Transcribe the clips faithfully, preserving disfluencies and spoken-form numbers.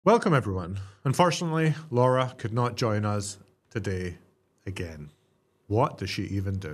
Welcome, everyone. Unfortunately, Laura could not join us today again. What does she even do?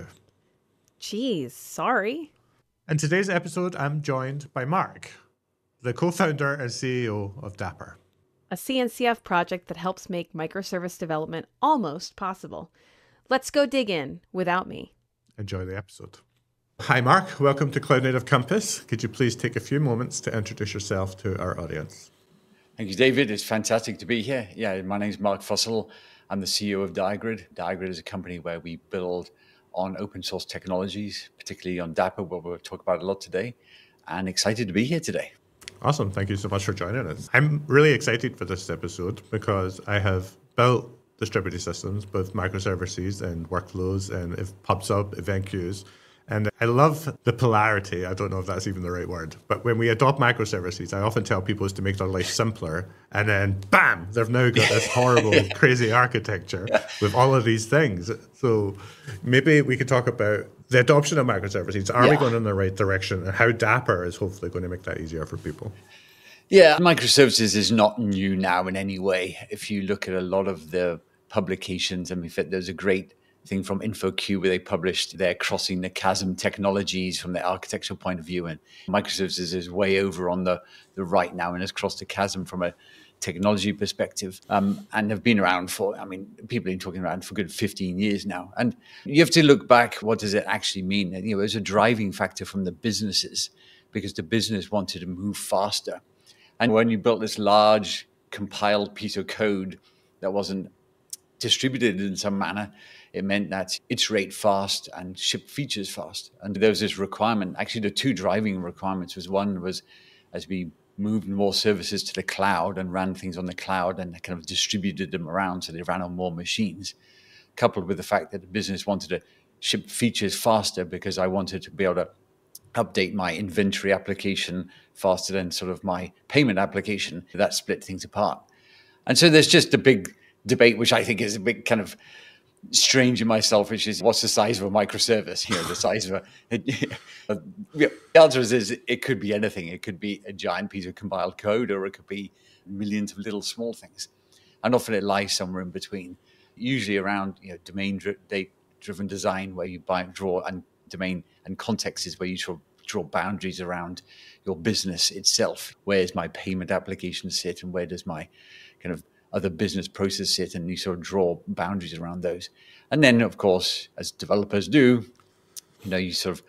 Geez, sorry. In today's episode, I'm joined by Mark, the co-founder and C E O of Dapper. A C N C F project that helps make microservice development almost possible. Let's go dig in without me. Enjoy the episode. Hi, Mark. Welcome to Cloud Native Campus. Could you please take a few moments to introduce yourself to our audience? Thank you, David. It's fantastic to be here. Yeah, my name is Mark Fussell. I'm the C E O of Diagrid. Diagrid is a company where we build on open source technologies, particularly on Dapper, where we'll talk about a lot today, and excited to be here today. Awesome. Thank you so much for joining us. I'm really excited for this episode because I have built distributed systems, both microservices and workflows and PubSub, event queues. And I love the polarity. I don't know if that's even the right word. But when we adopt microservices, I often tell people is to make their life simpler. And then, bam, they've now got this horrible, crazy architecture with all of these things. So maybe we could talk about the adoption of microservices. Are yeah. we going in the right direction? And how Dapper is hopefully going to make that easier for people? Yeah, microservices is not new now in any way. If you look at a lot of the publications, I mean, there's a great thing from InfoQ where they published their crossing the chasm technologies from the architectural point of view, and microservices is way over on the, the right now and has crossed the chasm from a technology perspective, um, and have been around for, I mean, people have been talking around for a good fifteen years now. And you have to look back, what does it actually mean? And, you know, it was a driving factor from the businesses because the business wanted to move faster. And when you built this large compiled piece of code that wasn't distributed in some manner, it meant that iterate fast and ship features fast. And there was this requirement. Actually, the two driving requirements was one was as we moved more services to the cloud and ran things on the cloud and kind of distributed them around so they ran on more machines, coupled with the fact that the business wanted to ship features faster because I wanted to be able to update my inventory application faster than sort of my payment application. That split things apart. And so there's just a big debate, which I think is a big kind of strange in myself, which is what's the size of a microservice? You know, the size of a. The answer is, is it could be anything. It could be a giant piece of compiled code, or it could be millions of little small things, and often it lies somewhere in between. Usually around you know domain-driven design, where you buy, draw, and domain and context is where you draw, draw boundaries around your business itself. Where does my payment application sit, and where does my kind of other business process sit, and you sort of draw boundaries around those. And then, of course, as developers do, you know, you sort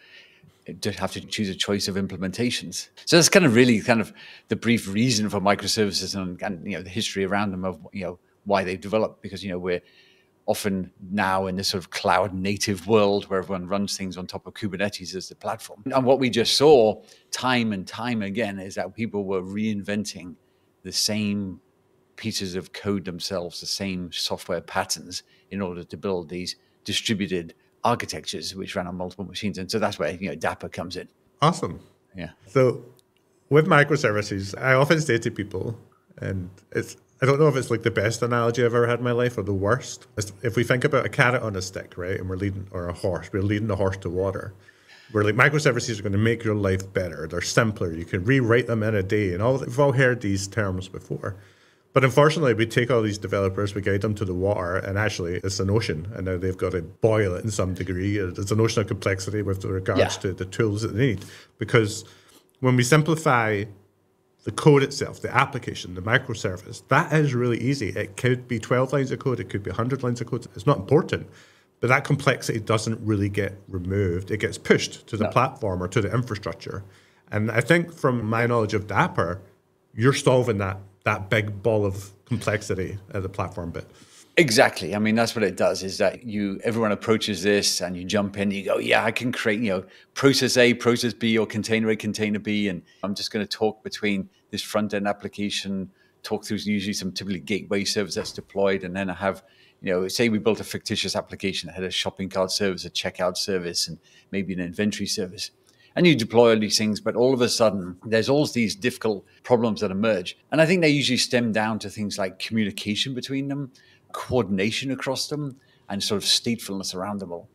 of have to choose a choice of implementations. So that's kind of really kind of the brief reason for microservices and, and you know, the history around them of, you know, why they've developed, because, you know, we're often now in this sort of cloud native world where everyone runs things on top of Kubernetes as the platform. And what we just saw time and time again is that people were reinventing the same pieces of code themselves, the same software patterns, in order to build these distributed architectures which ran on multiple machines. And so that's where you know Dapper comes in. Awesome. Yeah. So with microservices, I often say to people, and it's I don't know if it's like the best analogy I've ever had in my life or the worst. If we think about a carrot on a stick, right, and we're leading, or a horse, we're leading the horse to water. Where like microservices are going to make your life better. They're simpler. You can rewrite them in a day, and all we've all heard these terms before. But unfortunately, we take all these developers, we guide them to the water, and actually it's an ocean, and now they've got to boil it in some degree. It's an ocean of complexity with regards yeah. to the tools that they need. Because when we simplify the code itself, the application, the microservice, that is really easy. It could be twelve lines of code, it could be one hundred lines of code. It's not important. But that complexity doesn't really get removed. It gets pushed to the no. platform or to the infrastructure. And I think from my knowledge of Dapper, you're solving that that big ball of complexity at the platform bit. Exactly. I mean, that's what it does, is that you everyone approaches this and you jump in, you go, yeah, I can create, you know, process A, process B, or container A, container B. And I'm just going to talk between this front-end application, talk through usually some typically gateway service that's deployed. And then I have, you know, say we built a fictitious application that had a shopping cart service, a checkout service, and maybe an inventory service. And you deploy all these things, but all of a sudden, there's all these difficult problems that emerge. And I think they usually stem down to things like communication between them, coordination across them, and sort of statefulness around them all.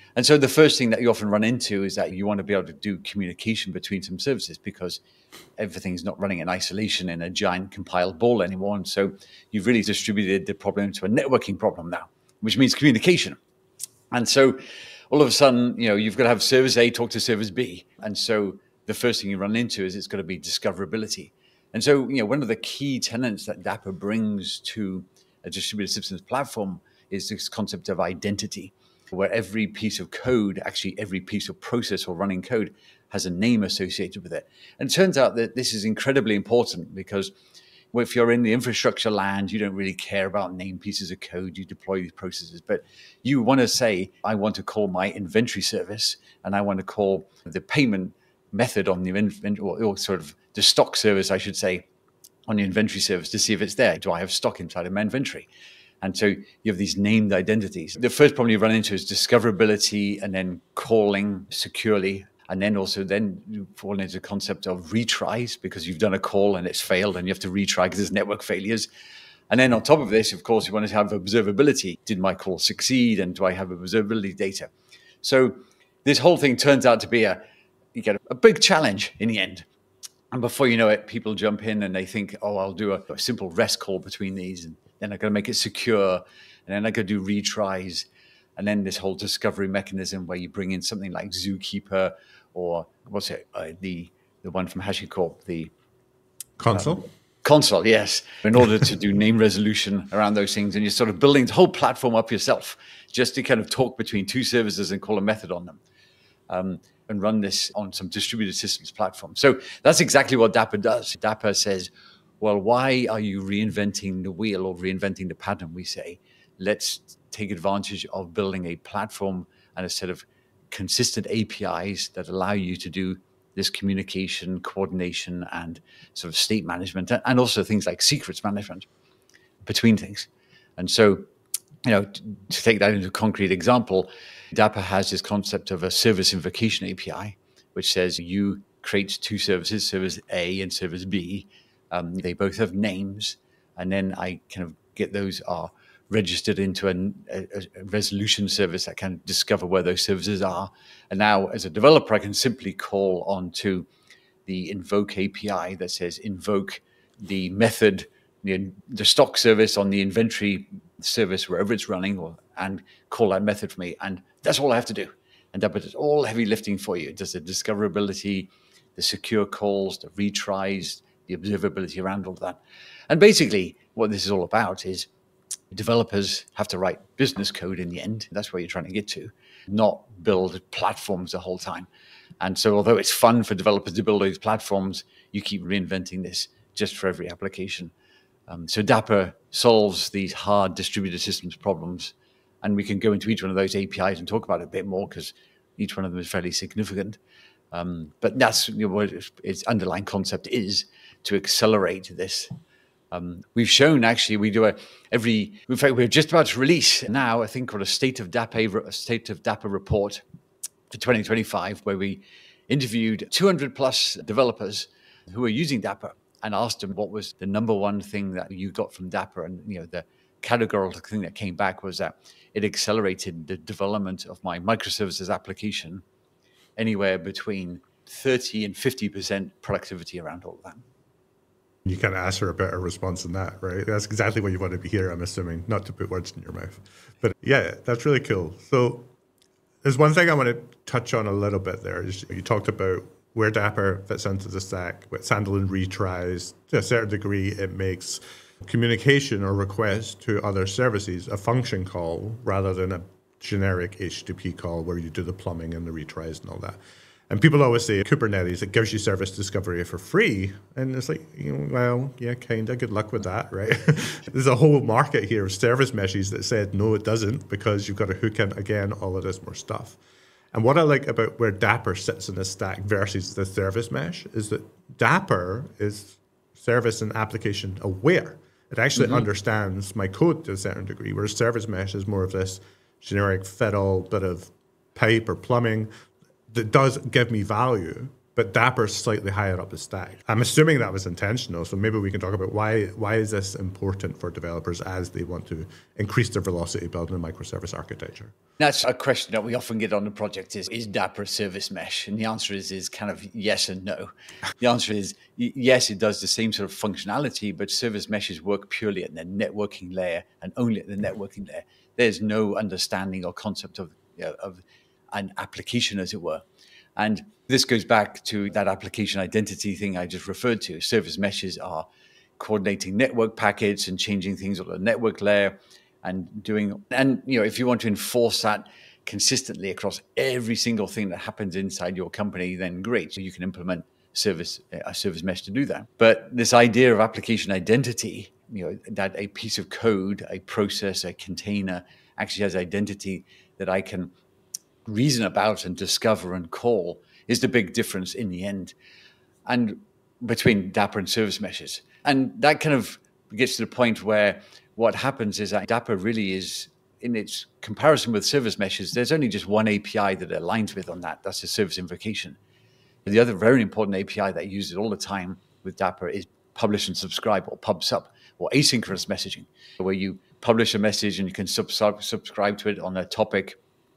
And so the first thing that you often run into is that you want to be able to do communication between some services because everything's not running in isolation in a giant compiled ball anymore. And so you've really distributed the problem to a networking problem now, which means communication. And so all of a sudden, you know, you've got to have service A talk to service B. And so the first thing you run into is it's got to be discoverability. And so, you know, one of the key tenets that Dapper brings to a distributed systems platform is this concept of identity, where every piece of code, actually every piece of process or running code, has a name associated with it. And it turns out that this is incredibly important because if you're in the infrastructure land, you don't really care about named pieces of code. You deploy these processes, but you want to say, I want to call my inventory service and I want to call the payment method on the inventory, or, or sort of the stock service, I should say, on the inventory service to see if it's there. Do I have stock inside of my inventory? And so you have these named identities. The first problem you run into is discoverability and then calling securely. And then also then you fall into the concept of retries because you've done a call and it's failed and you have to retry because there's network failures. And then on top of this, of course, you want to have observability. Did my call succeed? And do I have observability data? So this whole thing turns out to be a, you get a big challenge in the end. And before you know it, people jump in and they think, oh, I'll do a, a simple REST call between these. And then I'm going to make it secure. And then I'm going to do retries. And then this whole discovery mechanism where you bring in something like Zookeeper or what's it, uh, the the one from HashiCorp, the Consul. Um, Consul, yes, in order to do name resolution around those things. And you're sort of building the whole platform up yourself just to kind of talk between two services and call a method on them. Um, and run this on some distributed systems platform. So that's exactly what Dapper does. Dapper says, well, why are you reinventing the wheel or reinventing the pattern? We say, let's take advantage of building a platform and a set of consistent A P Is that allow you to do this communication, coordination, and sort of state management, and also things like secrets management between things. And so, you know, to take that into a concrete example, Dapper has this concept of a service invocation A P I, which says you create two services, service A and service B. Um, they both have names. And then I kind of get those are registered into a, a, a resolution service that can discover where those services are. And now as a developer, I can simply call onto the invoke A P I that says invoke the method, the, the stock service on the inventory service, wherever it's running, or, and call that method for me. And that's all I have to do. And that does all heavy lifting for you. It does the discoverability, the secure calls, the retries, the observability around all of that. And basically what this is all about is developers have to write business code in the end. That's where you're trying to get to, not build platforms the whole time. And so although it's fun for developers to build those platforms, you keep reinventing this just for every application. Um, so Dapper solves these hard distributed systems problems. And we can go into each one of those A P Is and talk about it a bit more because each one of them is fairly significant. Um, but that's, you know, what its underlying concept is, to accelerate this. Um, we've shown actually we do a every. In fact, we're just about to release now, I think, called a state of Dapper a state of Dapper report for twenty twenty-five, where we interviewed two hundred plus developers who are using Dapper and asked them what was the number one thing that you got from Dapper. And you know, the categorical thing that came back was that it accelerated the development of my microservices application anywhere between thirty and fifty percent productivity around all of that. You can't ask for a better response than that, right? That's exactly what you want to be here, I'm assuming, not to put words in your mouth. But yeah, that's really cool. So there's one thing I want to touch on a little bit there. Is you talked about where Dapper fits into the stack, with handling retries. To a certain degree, it makes communication or request to other services a function call rather than a generic H T T P call where you do the plumbing and the retries and all that. And people always say Kubernetes, it gives you service discovery for free. And it's like, you know, well, yeah, kind of. Good luck with that, right? There's a whole market here of service meshes that said, no, it doesn't, because you've got to hook in, again, all of this more stuff. And what I like about where Dapper sits in the stack versus the service mesh is that Dapper is service and application aware. It actually mm-hmm. understands my code to a certain degree, whereas service mesh is more of this generic fiddle, bit of pipe or plumbing that does give me value, but Dapper's slightly higher up the stack. I'm assuming that was intentional, so maybe we can talk about why why is this important for developers as they want to increase their velocity building a microservice architecture? That's a question that we often get on the project is, is Dapper a service mesh? And the answer is, is kind of yes and no. The answer is yes, it does the same sort of functionality, but service meshes work purely at the networking layer and only at the networking layer. There's no understanding or concept of, you know, of an application, as it were. And this goes back to that application identity thing I just referred to. Service meshes are coordinating network packets and changing things on the network layer and doing, and you know, if you want to enforce that consistently across every single thing that happens inside your company, then great. So you can implement service a service mesh to do that. But this idea of application identity, you know, that a piece of code, a process, a container actually has identity that I can reason about and discover and call, is the big difference in the end, and between Dapper and service meshes. And that kind of gets to the point where what happens is that Dapper really is, in its comparison with service meshes, there's only just one A P I that it aligns with on that. That's the service invocation. The other very important A P I that I use it all the time with Dapper is publish and subscribe, or pub sub, or asynchronous messaging, where you publish a message and you can sub subscribe to it on a topic,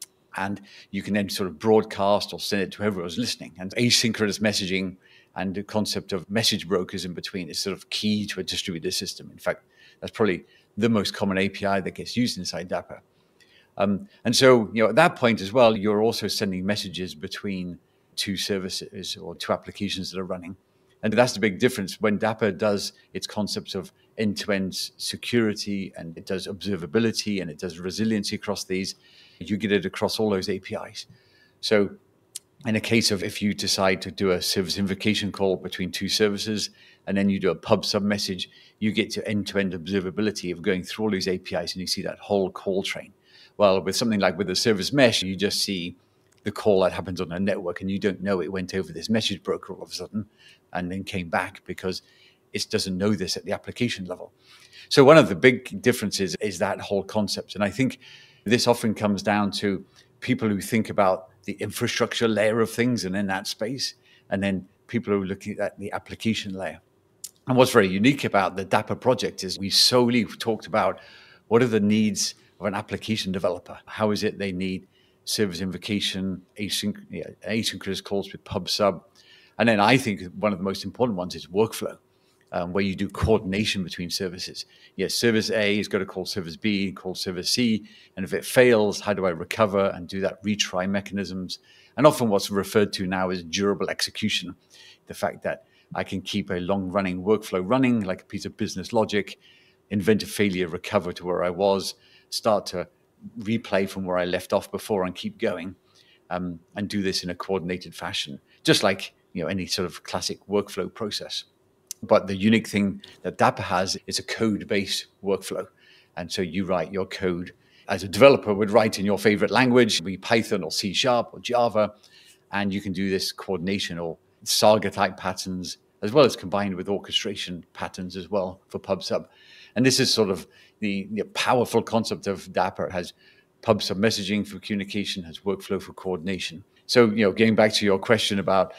and you can then sort of broadcast or send it to whoever was listening. And asynchronous messaging and the concept of message brokers in between is sort of key to a distributed system. In fact, that's probably the most common A P I that gets used inside Dapper. Um, and so, you know, at that point as well, you're also sending messages between two services or two applications that are running. And that's the big difference. When Dapper does its concepts of end-to-end security, and it does observability, and it does resiliency across these, you get it across all those A P Is. So in a case of if you decide to do a service invocation call between two services, and then you do a pub sub message, you get to end-to-end observability of going through all these A P Is, and you see that whole call train. Well, with something like with a service mesh, you just see the call that happens on a network, and you don't know it went over this message broker all of a sudden and then came back because it doesn't know this at the application level. So one of the big differences is that whole concept. And I think this often comes down to people who think about the infrastructure layer of things and in that space, and then people who are looking at the application layer. And what's very unique about the Dapper project is we solely talked about what are the needs of an application developer. How is it they need service invocation, async yeah, asynchronous calls with pub sub. And then I think one of the most important ones is workflow, um, where you do coordination between services. Yes, service A is going to call service B, call service C. And if it fails, how do I recover and do that retry mechanisms? And often what's referred to now is durable execution. The fact that I can keep a long-running workflow running like a piece of business logic, invent a failure, recover to where I was, start to replay from where I left off before and keep going, um, and do this in a coordinated fashion, just like, you know, any sort of classic workflow process. But the unique thing that Dapper has is a code-based workflow. And so you write your code as a developer would write in your favorite language, be Python or C Sharp or Java, and you can do this coordination or Saga-type patterns, as well as combined with orchestration patterns as well for pub sub. And this is sort of the, the powerful concept of Dapper. It has pub sub messaging for communication, has workflow for coordination. So, you know, getting back to your question about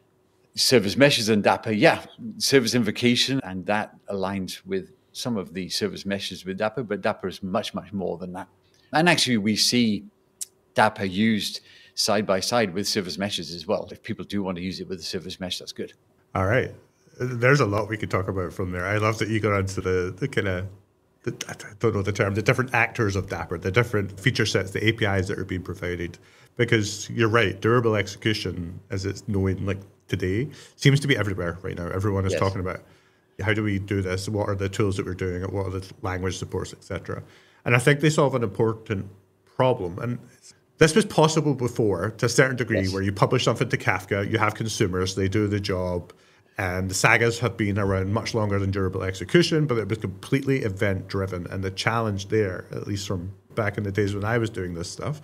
service meshes and Dapper, yeah, service invocation, and that aligns with some of the service meshes with Dapper, but Dapper is much, much more than that. And actually, we see Dapper used side by side with service meshes as well. If people do want to use it with a service mesh, that's good. All right. There's a lot we could talk about from there. I love that you got into the, the kind of, I don't know the term, the different actors of Dapper, the different feature sets, the A P Is that are being provided. Because you're right, durable execution, as it's known like today, seems to be everywhere right now. Everyone is yes. talking about how do we do this? What are the tools that we're doing it? What are the language supports, et cetera. And I think they solve an important problem. And this was possible before to a certain degree, yes. where you publish something to Kafka, you have consumers, they do the job. And the sagas have been around much longer than durable execution, but it was completely event-driven. And the challenge there, at least from back in the days when I was doing this stuff,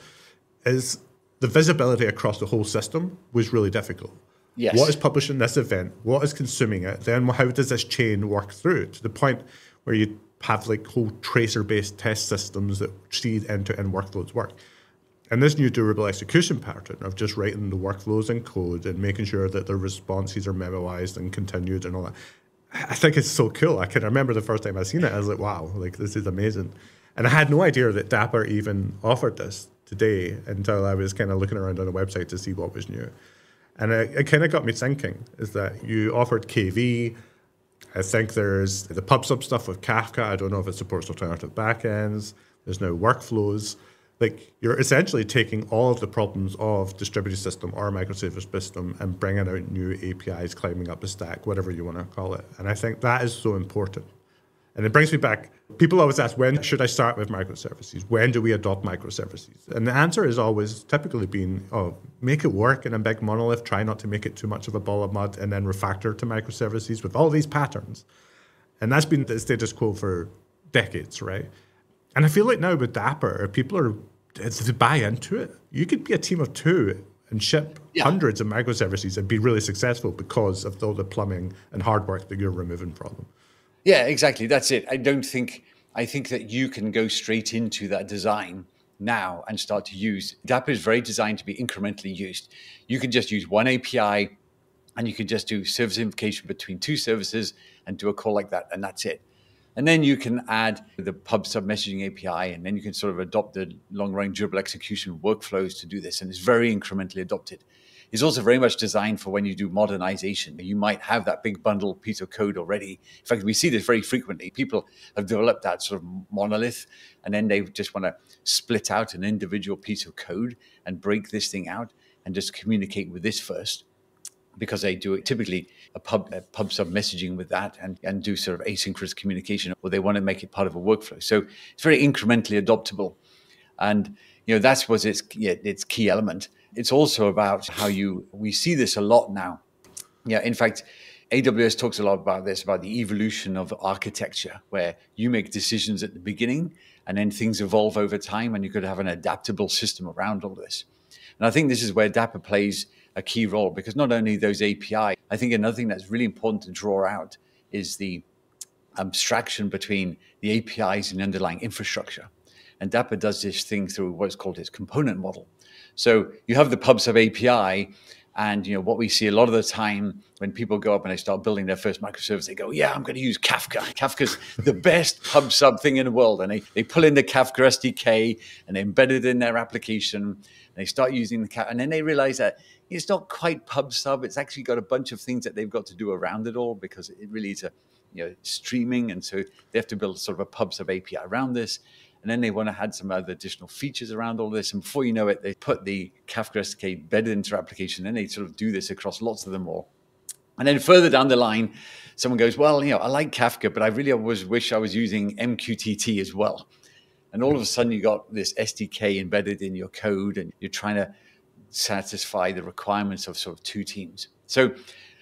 is the visibility across the whole system was really difficult. Yes. What is publishing this event? What is consuming it? Then how does this chain work through to the point where you have like whole tracer-based test systems that see end-to-end workloads work? And this new durable execution pattern of just writing the workflows in code and making sure that the responses are memoized and continued and all that, I think it's so cool. I can remember the first time I seen it, I was like, wow, like this is amazing. And I had no idea that Dapper even offered this today until I was kind of looking around on the website to see what was new. And it, it kind of got me thinking, is that you offered K V. I think there's the PubSub stuff with Kafka. I don't know if it supports alternative backends. There's now workflows. Like, you're essentially taking all of the problems of distributed system or microservice system and bringing out new A P Is, climbing up the stack, whatever you want to call it. And I think that is so important. And it brings me back. People always ask, when should I start with microservices? When do we adopt microservices? And the answer is always typically been, oh, make it work in a big monolith, try not to make it too much of a ball of mud, and then refactor to microservices with all these patterns. And that's been the status quo for decades, right? And I feel like now with Dapper, people are, to buy into it, you could be a team of two and ship yeah. hundreds of microservices and be really successful because of all the plumbing and hard work that you're removing from them. Yeah, exactly. That's it. I don't think, I think that you can go straight into that design now and start to use. Dapper is very designed to be incrementally used. You can just use one A P I and you can just do service invocation between two services and do a call like that, and that's it. And then you can add the PubSub messaging A P I, and then you can sort of adopt the long-range durable execution workflows to do this. And it's very incrementally adopted. It's also very much designed for when you do modernization. You might have that big bundle piece of code already. In fact, we see this very frequently. People have developed that sort of monolith, and then they just want to split out an individual piece of code and break this thing out and just communicate with this first, because they do it typically a pub a PubSub messaging with that and, and do sort of asynchronous communication, or they want to make it part of a workflow. So it's very incrementally adoptable. And you know, that's was its, yeah, its key element. It's also about how you, we see this a lot now. Yeah, in fact, A W S talks a lot about this, about the evolution of architecture, where you make decisions at the beginning and then things evolve over time, and you could have an adaptable system around all this. And I think this is where Dapper plays a key role, because not only those A P I, I think another thing that's really important to draw out is the abstraction between the A P Is and the underlying infrastructure. And Dapper does this thing through what's called its component model. So you have the PubSub A P I, and you know what we see a lot of the time when people go up and they start building their first microservice, they go, yeah, I'm going to use Kafka. Kafka's the best PubSub thing in the world. And they, they pull in the Kafka S D K and they embed it in their application. And they start using the Kafka, and then they realize that it's not quite PubSub. It's actually got a bunch of things that they've got to do around it all, because it really is a, you know, streaming. And so they have to build sort of a PubSub A P I around this. And then they want to add some other additional features around all this. And before you know it, they put the Kafka S D K embedded into their application. And they sort of do this across lots of them all. And then further down the line, someone goes, well, you know, I like Kafka, but I really always wish I was using M Q T T as well. And all of a sudden, you got this S D K embedded in your code, and you're trying to satisfy the requirements of sort of two teams. So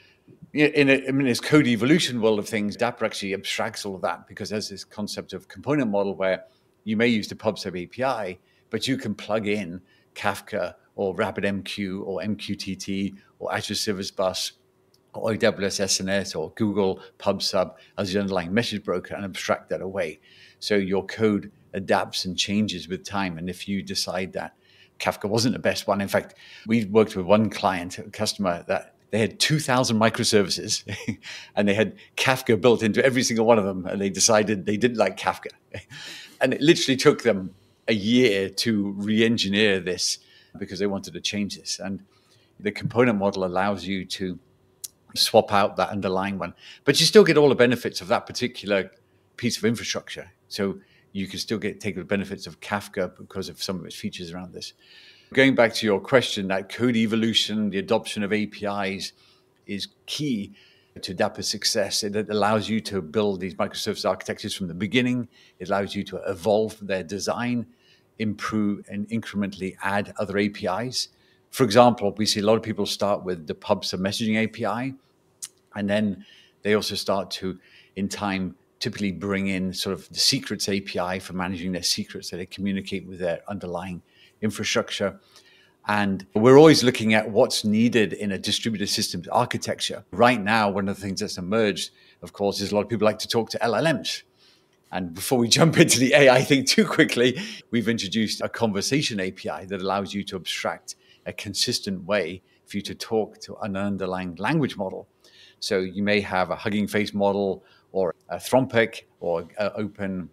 in, a, in this code evolution world of things, Dapper actually abstracts all of that, because there's this concept of component model where you may use the PubSub A P I, but you can plug in Kafka or RabbitMQ or M Q T T or Azure Service Bus or A W S S N S or Google PubSub as the underlying message broker and abstract that away. So your code adapts and changes with time. And if you decide that Kafka wasn't the best one, in fact, we worked with one client, a customer, that they had two thousand microservices and they had Kafka built into every single one of them. And they decided they didn't like Kafka. And it literally took them a year to re-engineer this because they wanted to change this. And the component model allows you to swap out that underlying one, but you still get all the benefits of that particular piece of infrastructure. So you can still get take the benefits of Kafka because of some of its features around this. Going back to your question, that code evolution, the adoption of A P Is is key to Dapper's success. It allows you to build these microservice architectures from the beginning. It allows you to evolve their design, improve, and incrementally add other A P Is. For example, we see a lot of people start with the PubSub messaging A P I, and then they also start to, in time, typically bring in sort of the secrets A P I for managing their secrets, so they communicate with their underlying infrastructure. And we're always looking at what's needed in a distributed systems architecture. Right now, one of the things that's emerged, of course, is a lot of people like to talk to L L Ms. And before we jump into the A I thing too quickly, we've introduced a conversation A P I that allows you to abstract a consistent way for you to talk to an underlying language model. So you may have a Hugging Face model or a Anthropic or an open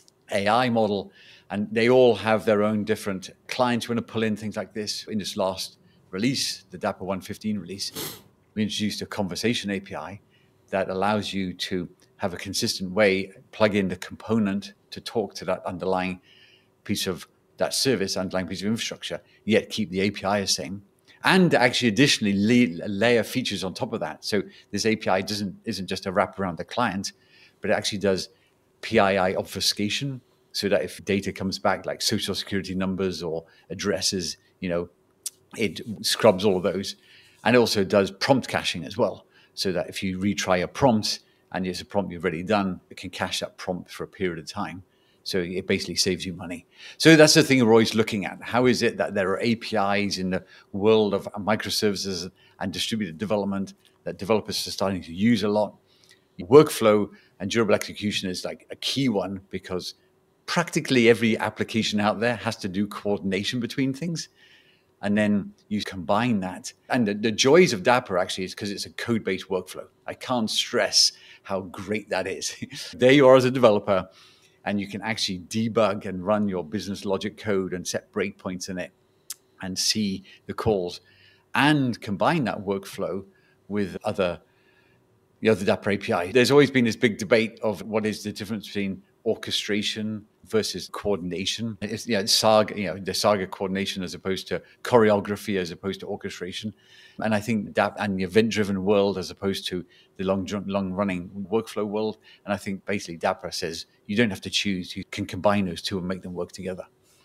A I model, and they all have their own different clients who want to pull in things like this. In this last release, the Dapper one fifteen release, we introduced a conversation A P I that allows you to have a consistent way, plug in the component to talk to that underlying piece of that service, underlying piece of infrastructure, yet keep the A P I the same. And actually additionally lay, layer features on top of that. So this A P I doesn't isn't just a wrap around the client, but it actually does P I I obfuscation, so that if data comes back like social security numbers or addresses, you know, it scrubs all of those. And it also does prompt caching as well, so that if you retry a prompt and it's a prompt you've already done, it can cache that prompt for a period of time. So it basically saves you money. So that's the thing we're always looking at. How is it that there are A P Is in the world of microservices and distributed development that developers are starting to use a lot? Workflow and durable execution is like a key one, because practically every application out there has to do coordination between things. And then you combine that. And the, the joys of Dapper actually is because it's a code-based workflow. I can't stress how great that is. There you are as a developer, and you can actually debug and run your business logic code and set breakpoints in it and see the calls and combine that workflow with other, the other Dapper A P I. There's always been this big debate of what is the difference between orchestration versus coordination. It's, you know, Saga, you know, the Saga coordination as opposed to choreography, as opposed to orchestration. And I think that, and the event-driven world as opposed to the long, long-running workflow world. And I think basically Dapper says you don't have to choose; you can combine those two and make them work together.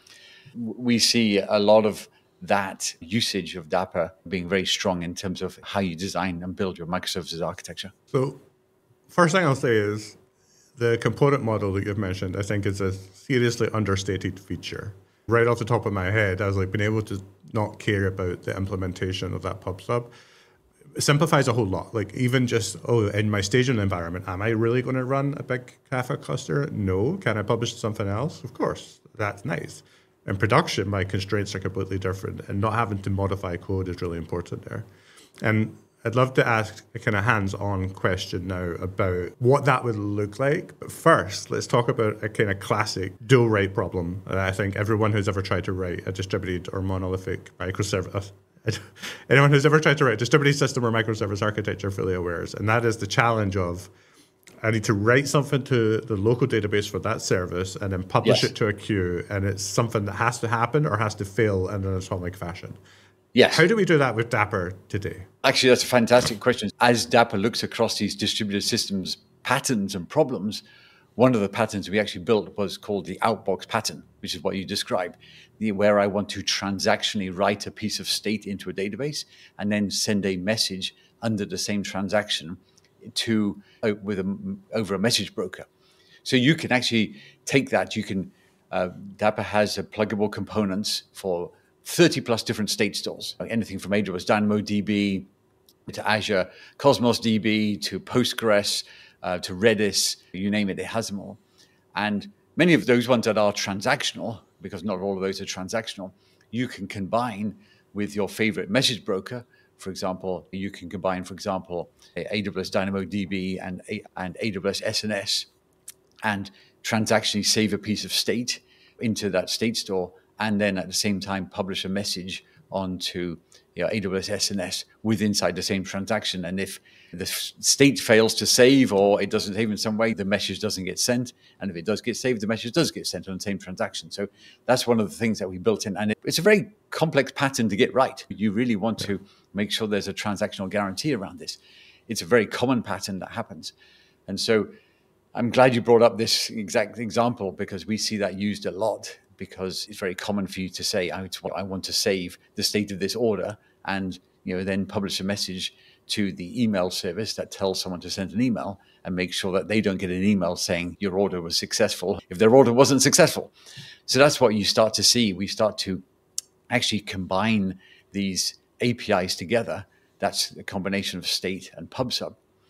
We see a lot of that usage of Dapper being very strong in terms of how you design and build your microservices architecture. So, first thing I'll say is, the component model that you've mentioned, I think, is a seriously understated feature. Right off the top of my head, I was like, being able to not care about the implementation of that pub sub. It simplifies a whole lot. Like, even just, oh, in my staging environment, am I really going to run a big Kafka cluster? No. Can I publish to something else? Of course. That's nice. In production, my constraints are completely different, and not having to modify code is really important there. And I'd love to ask a kind of hands-on question now about what that would look like. But first, let's talk about a kind of classic dual write problem that I think everyone who's ever tried to write a distributed or monolithic microservice, anyone who's ever tried to write a distributed system or microservice architecture fully aware is. And that is the challenge of, I need to write something to the local database for that service and then publish yes. it to a queue. And it's something that has to happen or has to fail in an atomic fashion. Yes. How do we do that with Dapper today? Actually, that's a fantastic question. As Dapper looks across these distributed systems patterns and problems, one of the patterns we actually built was called the outbox pattern, which is what you described, where I want to transactionally write a piece of state into a database and then send a message under the same transaction to uh, with a, over a message broker. So you can actually take that. You can uh, Dapper has a pluggable components for thirty plus different state stores, like anything from A W S DynamoDB to Azure Cosmos D B to Postgres uh, to Redis, you name it, it has them all. And many of those ones that are transactional, because not all of those are transactional, you can combine with your favorite message broker. For example, you can combine, for example, A W S DynamoDB and, and A W S S N S and transactionally save a piece of state into that state store, and then at the same time publish a message onto you know, A W S S N S with inside the same transaction. And if the state fails to save or it doesn't save in some way, the message doesn't get sent. And if it does get saved, the message does get sent on the same transaction. So that's one of the things that we built in. And it's a very complex pattern to get right. You really want to make sure there's a transactional guarantee around this. It's a very common pattern that happens. And so I'm glad you brought up this exact example, because we see that used a lot. Because it's very common for you to say, I want to save the state of this order, and you know, then publish a message to the email service that tells someone to send an email and make sure that they don't get an email saying your order was successful if their order wasn't successful. So that's what you start to see. We start to actually combine these A P Is together. That's a combination of state and pub sub.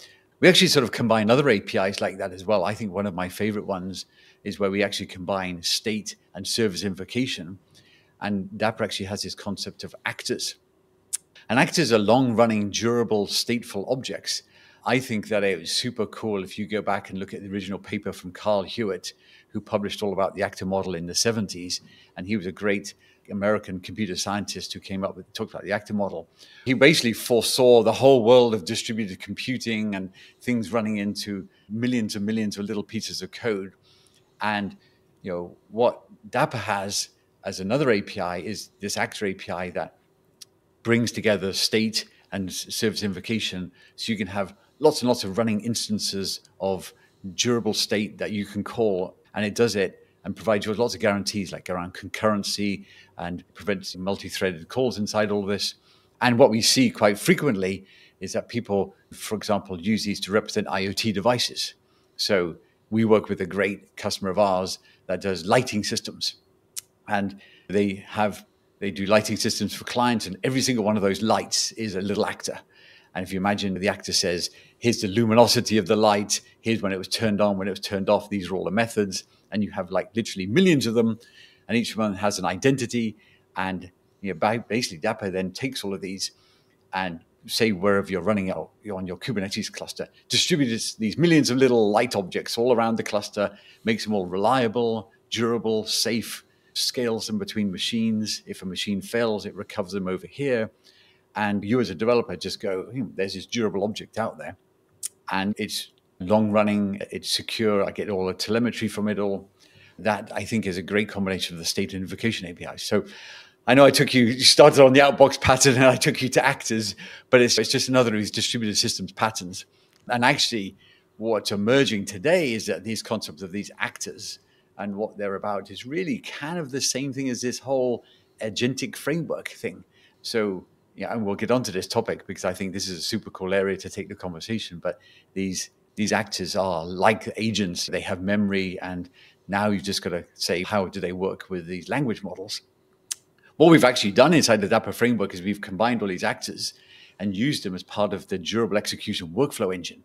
We actually sort of combine other A P Is like that as well. I think one of my favorite ones is where we actually combine state and service invocation. And Dapper actually has this concept of actors. And actors are long-running, durable, stateful objects. I think that it was super cool if you go back and look at the original paper from Carl Hewitt, who published all about the actor model in the seventies. And he was a great American computer scientist who came up with, talked about the actor model. He basically foresaw the whole world of distributed computing and things running into millions and millions of little pieces of code. And, you know, what Dapper has as another A P I is this actor A P I that brings together state and service invocation, so you can have lots and lots of running instances of durable state that you can call, and it does it and provides you with lots of guarantees like around concurrency and prevents multi-threaded calls inside all of this. And what we see quite frequently is that people, for example, use these to represent IoT devices. So we work with a great customer of ours that does lighting systems, and they have they do lighting systems for clients, and every single one of those lights is a little actor. And if you imagine the actor says, here's the luminosity of the light, here's when it was turned on, when it was turned off, these are all the methods. And you have like literally millions of them, and each one has an identity. And you know, basically Dapper then takes all of these and say wherever you're running out on your Kubernetes cluster, distributes these millions of little light objects all around the cluster, makes them all reliable, durable, safe, scales them between machines. If a machine fails, it recovers them over here. And you as a developer just go, hmm, there's this durable object out there. And it's long running, it's secure. I get all the telemetry from it all. That I think is a great combination of the state and invocation A P Is. So I know I took you, you started on the outbox pattern and I took you to actors, but it's, it's just another of these distributed systems patterns. And actually what's emerging today is that these concepts of these actors and what they're about is really kind of the same thing as this whole agentic framework thing. So, yeah, and we'll get onto this topic because I think this is a super cool area to take the conversation. But these these actors are like agents. They have memory, and now you've just got to say, how do they work with these language models? What we've actually done inside the Dapper framework is we've combined all these actors and used them as part of the durable execution workflow engine.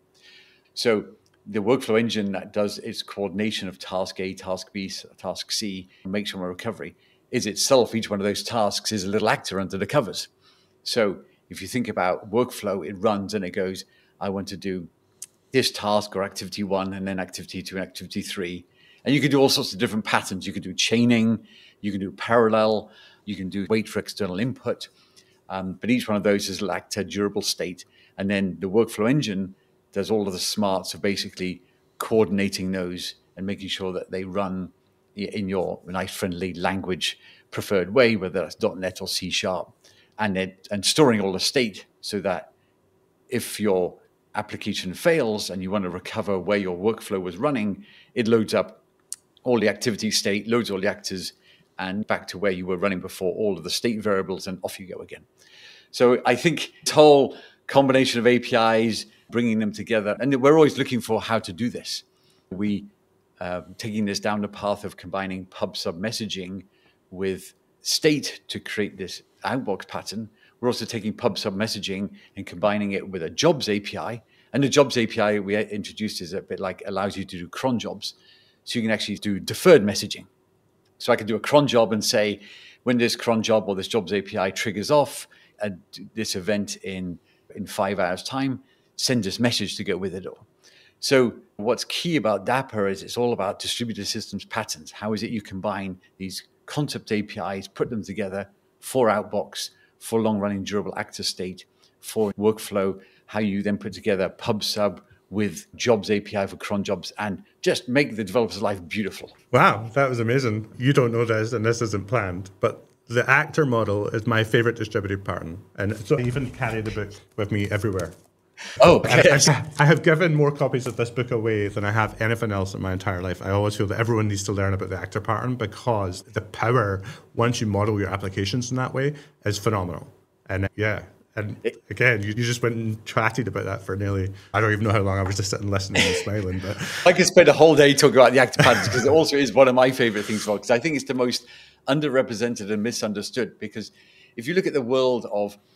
So the workflow engine that does its coordination of task A, task B, task C, and makes sure recovery is itself, each one of those tasks is a little actor under the covers. So if you think about workflow, it runs and it goes, I want to do this task or activity one, and then activity two and activity three. And you can do all sorts of different patterns. You can do chaining, you can do parallel, you can do wait for external input. Um, but each one of those is like a durable state. And then the workflow engine does all of the smarts of basically coordinating those and making sure that they run in your nice friendly language preferred way, whether that's dot net or C sharp, and it, and storing all the state so that if your application fails and you want to recover where your workflow was running, it loads up all the activity state, loads all the actors, and back to where you were running before, all of the state variables, and off you go again. So I think this whole combination of A P Is, bringing them together, and we're always looking for how to do this. We uh, taking this down the path of combining pub sub messaging with state to create this outbox pattern. We're also taking pub sub messaging and combining it with a jobs A P I. And the jobs A P I we introduced is a bit like allows you to do cron jobs. So you can actually do deferred messaging. So I can do a cron job and say, when this cron job or this jobs A P I triggers off uh, this event in, in five hours time, send this message to go with it all. So what's key about Dapper is it's all about distributed systems patterns. How is it you combine these concept A P Is, put them together for outbox, for long-running durable actor state, for workflow, how you then put together pub sub with jobs A P I for cron jobs, and just make the developer's life beautiful. Wow, that was amazing. You don't know this, and this isn't planned, but the actor model is my favorite distributed pattern. And so I even carry the book with me everywhere. Oh, okay. I, I have given more copies of this book away than I have anything else in my entire life. I always feel that everyone needs to learn about the actor pattern because the power, once you model your applications in that way, is phenomenal. And yeah, and again, you, you just went and chatted about that for nearly, I don't even know how long. I was just sitting listening and smiling. But I could spend a whole day talking about the actor patterns because it also is one of my favorite things, because I think it's the most underrepresented and misunderstood. Because if you look at the world of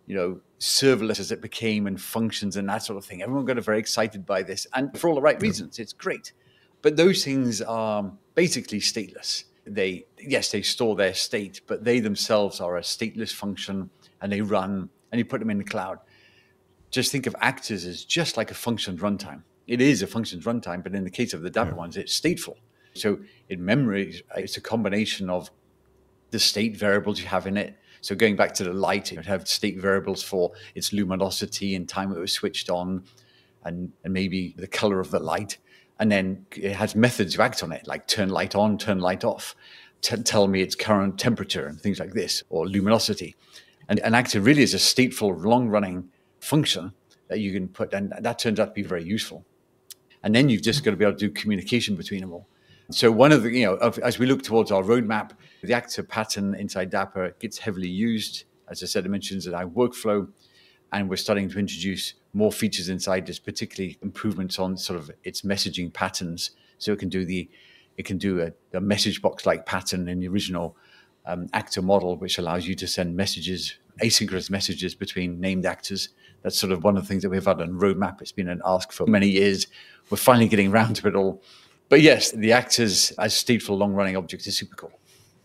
you know, serverless as it became and functions and that sort of thing. Everyone got very excited by this, and for all the right reasons. It's great. But those things are basically stateless. They, yes, they store their state, but they themselves are a stateless function, and they run, and you put them in the cloud. Just think of actors as just like a functioned runtime. It is a functioned runtime, but in the case of the Dapr yeah. ones, it's stateful. So in memory, it's a combination of the state variables you have in it. So going back to the light, it would have state variables for its luminosity and time it was switched on, and, and maybe the color of the light. And then it has methods you act on it, like turn light on, turn light off, t- tell me its current temperature and things like this, or luminosity. And an actor really is a stateful, long-running function that you can put, and that turns out to be very useful. And then you've just got to be able to do communication between them all. So one of the, you know, of, as we look towards our roadmap, the actor pattern inside Dapr gets heavily used. As I said, it mentions in our workflow, and we're starting to introduce more features inside this, particularly improvements on sort of its messaging patterns. So it can do the, it can do a, a message box-like pattern in the original um, actor model, which allows you to send messages, asynchronous messages between named actors. That's sort of one of the things that we've had on roadmap. It's been an ask for many years. We're finally getting around to it all. But yes, the actors as stateful long-running objects is super cool.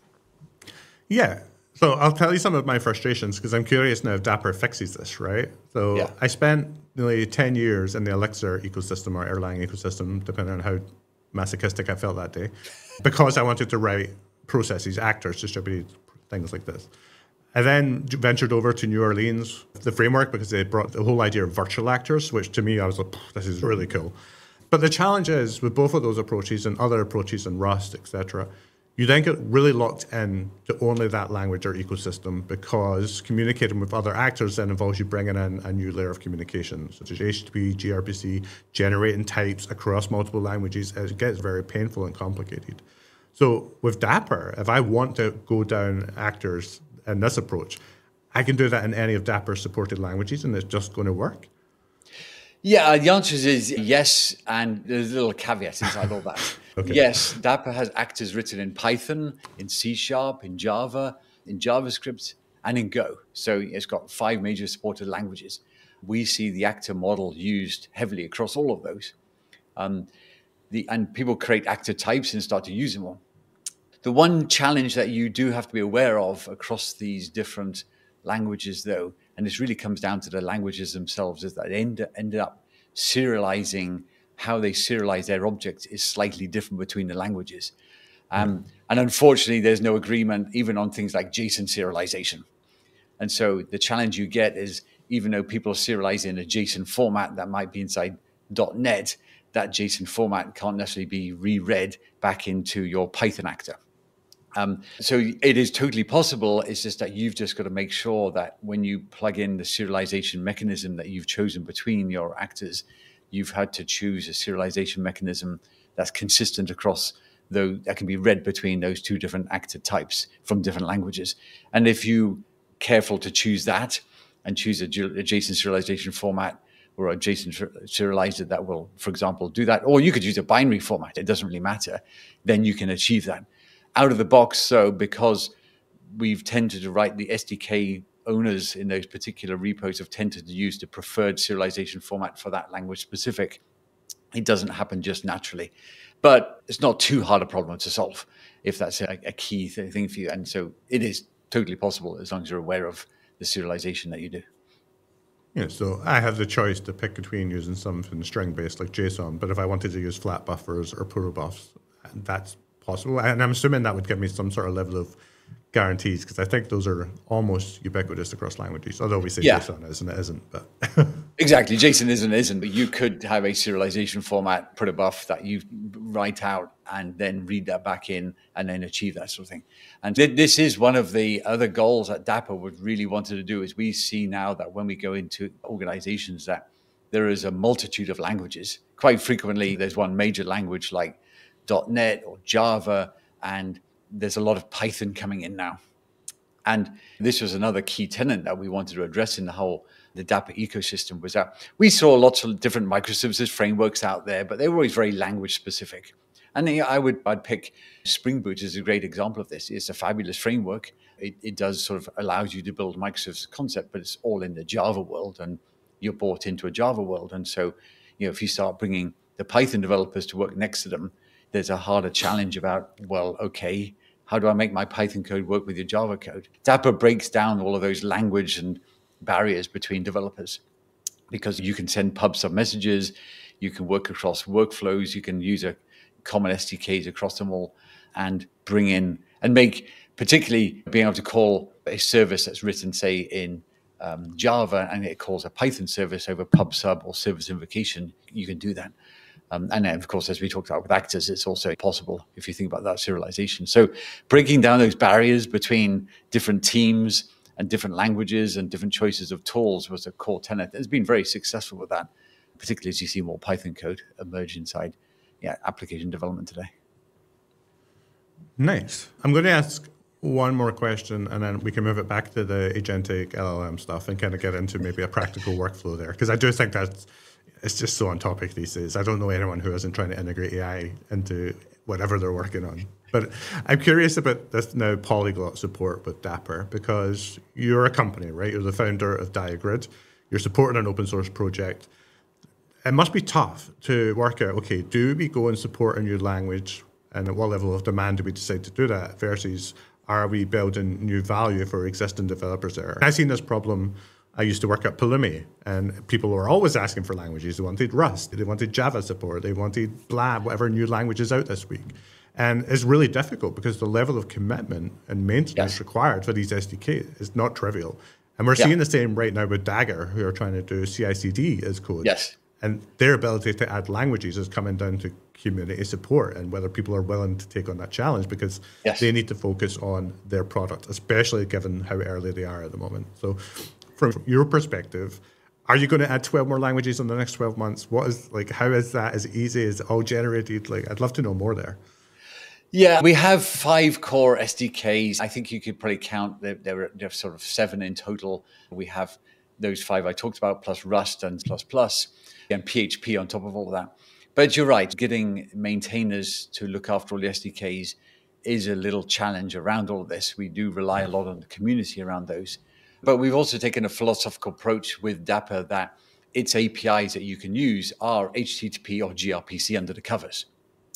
Yeah. So I'll tell you some of my frustrations, because I'm curious now if Dapr fixes this, right? So yeah. I spent nearly ten years in the Elixir ecosystem or Erlang ecosystem, depending on how masochistic I felt that day, because I wanted to write processes, actors, distributed things like this. I then ventured over to New Orleans, the framework, because they brought the whole idea of virtual actors, which to me, I was like, this is really cool. But the challenge is, with both of those approaches and other approaches in Rust, et cetera, you then get really locked in to only that language or ecosystem, because communicating with other actors then involves you bringing in a new layer of communication, such as H T T P, gRPC, generating types across multiple languages. It gets very painful and complicated. So with Dapr, if I want to go down actors in this approach, I can do that in any of Dapr's supported languages, and it's just going to work. Yeah, the answer is yes, and there's a little caveat inside all that. Okay. Yes, Dapr has actors written in Python, in C Sharp, in Java, in JavaScript, and in Go. So it's got five major supported languages. We see the actor model used heavily across all of those. Um, the, and people create actor types and start to use them all. The one challenge that you do have to be aware of across these different languages, though, and this really comes down to the languages themselves, is that they end, end up serializing. How they serialize their objects is slightly different between the languages. Um, mm. And unfortunately, there's no agreement even on things like JSON serialization. And so the challenge you get is, even though people are serializing in a JSON format that might be inside dot net, that JSON format can't necessarily be reread back into your Python actor. Um, so it is totally possible. It's just that you've just got to make sure that when you plug in the serialization mechanism that you've chosen between your actors, you've had to choose a serialization mechanism that's consistent across, though that can be read between those two different actor types from different languages. And if you're careful to choose that and choose a, a JSON serialization format or a JSON serializer that will, for example, do that, or you could use a binary format, it doesn't really matter, then you can achieve that. Out of the box, so because we've tended to write the S D K owners in those particular repos have tended to use the preferred serialization format for that language specific, it doesn't happen just naturally. But it's not too hard a problem to solve if that's a, a key th- thing for you. And so it is totally possible as long as you're aware of the serialization that you do. Yeah, so I have the choice to pick between using something string-based like JSON, but if I wanted to use flat buffers or protobufs, that's possible. And I'm assuming that would give me some sort of level of guarantees, because I think those are almost ubiquitous across languages, although we say yeah. JSON is and it isn't. But exactly, JSON is and it isn't, but you could have a serialization format, protobuf that you write out and then read that back in and then achieve that sort of thing. And th- this is one of the other goals that Dapr would really wanted to do, is we see now that when we go into organizations that there is a multitude of languages. Quite frequently, there's one major language like dot net or Java, and there's a lot of Python coming in now. And this was another key tenet that we wanted to address in the whole, the Dapr ecosystem, was that we saw lots of different microservices frameworks out there, but they were always very language specific. And you know, I would I'd pick Spring Boot as a great example of this. It's a fabulous framework. It, it does sort of allows you to build a microservice concept, but it's all in the Java world, and you're brought into a Java world. And so, you know, if you start bringing the Python developers to work next to them, there's a harder challenge about, well, okay, how do I make my Python code work with your Java code? Dapper breaks down all of those language and barriers between developers, because you can send pub sub messages, you can work across workflows, you can use a common S D Ks across them all, and bring in and make, particularly being able to call a service that's written, say, in um, Java, and it calls a Python service over pub sub or service invocation. You can do that. Um, and then, of course, as we talked about with actors, it's also possible if you think about that serialization. So breaking down those barriers between different teams and different languages and different choices of tools was a core tenet. It's been very successful with that, particularly as you see more Python code emerge inside yeah, application development today. Nice. I'm going to ask one more question, and then we can move it back to the agentic L L M stuff and kind of get into maybe a practical workflow there, because I do think that's it's just so on topic these days. I don't know anyone who isn't trying to integrate A I into whatever they're working on. But I'm curious about this now polyglot support with Dapper, because you're a company, right? You're the founder of Diagrid. You're supporting an open source project. It must be tough to work out, okay, do we go and support a new language, and at what level of demand do we decide to do that, versus are we building new value for existing developers there? I've seen this problem. I used to work at Pulumi, and people were always asking for languages. They wanted Rust, they wanted Java support, they wanted blah, whatever new language is out this week. And it's really difficult because the level of commitment and maintenance yes. required for these S D Ks is not trivial. And we're yeah. seeing the same right now with Dagger, who are trying to do C I C D as code. Yes. And their ability to add languages is coming down to community support and whether people are willing to take on that challenge, because yes. they need to focus on their product, especially given how early they are at the moment. So from your perspective, are you going to add twelve more languages in the next twelve months? What is like, how is that as easy as all generated? Like, I'd love to know more there. Yeah, we have five core S D Ks. I think you could probably count, there, there, are, there are sort of seven in total. We have those five I talked about, plus Rust and plus plus, and P H P on top of all of that. But you're right, getting maintainers to look after all the S D Ks is a little challenge around all of this. We do rely a lot on the community around those. But we've also taken a philosophical approach with Dapper that its A P Is that you can use are H T T P or G R P C under the covers.